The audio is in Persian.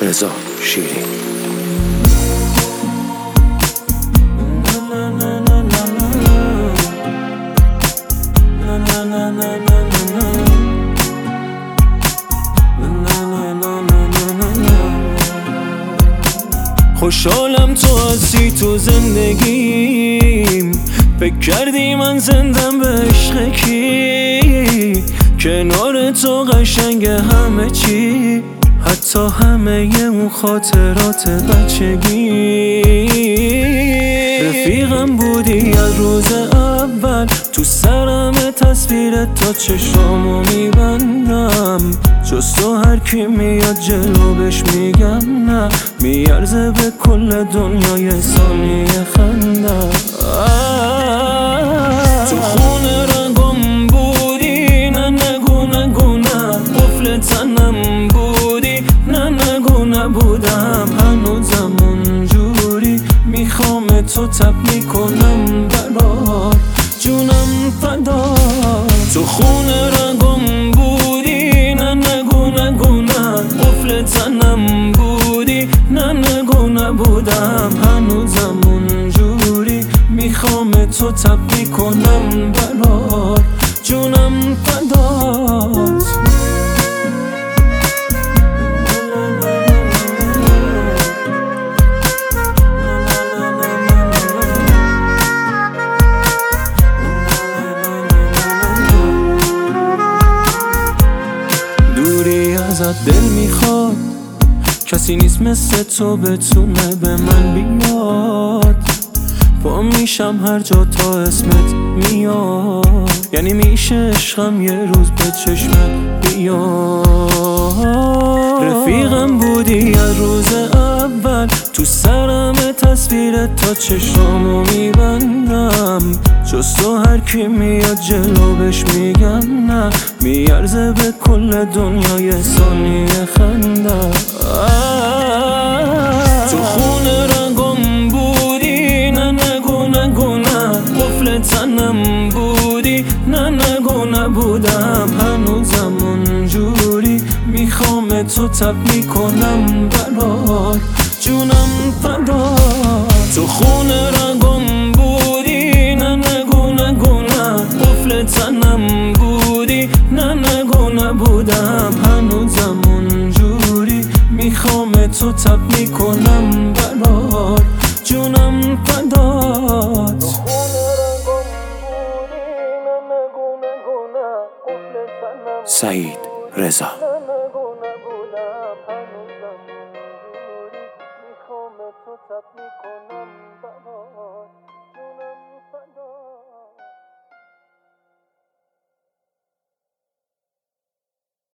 رضا شیری. خوشحالم تو هستی تو زندگیم، فکر کردی من زندم به عشق کی؟ کنار تو قشنگ همه چی، حتی همه اون خاطرات بچگی. رفیقم بودی از روز اول، تو سرم تصویرت تا چشامو میبندم. جز تو هر کی میاد جلو بهش میگم نه، میارزه به کل دنیای ثانیه خندم. تو خونه رنگم بودی، نه نگو نگو نه، قفل تنم بودی، نه نگو نبودم. هنوزم اونجوری میخوام تو تب میکنم برات، جونم فدا. تو خونه رنگم بودی، نه نگو نگو نه، قفل تنم بودی، نه نگو نبودم. هنوزم اونجوری میخوام تو تب میکنم برات، جونم فدات. دوری ازت دل میخواد، کسی نیست مثل تو بتونه به من بیاد. پا میشم هر جا تا اسمت میاد، یعنی میشه عشقم یه روز به چشمت بیاد. رفیقم بودی از روز اول، تو سرم تصویرت تا چشامو میبندم. جز تو هر کی میاد جلو بهش میگم نه، میارزه به کل دنیای ثانیه خندم. تو خونه رنگم بودی، نه نگو نگو نه، قفل تنم بودی، نه نگو نبودم. هنوزم اونجوری میخوام تو تب میکنم برات، جونم فدا. تو خونه رنگم بودی، نه نگو نگو نه، قفل تنم بودی، نه نگو نبودم. هنوزم اونجوری میخوام تو تب میکنم برات، جونم فدات. سعید رضا. میخوام تو تب میکنم برات.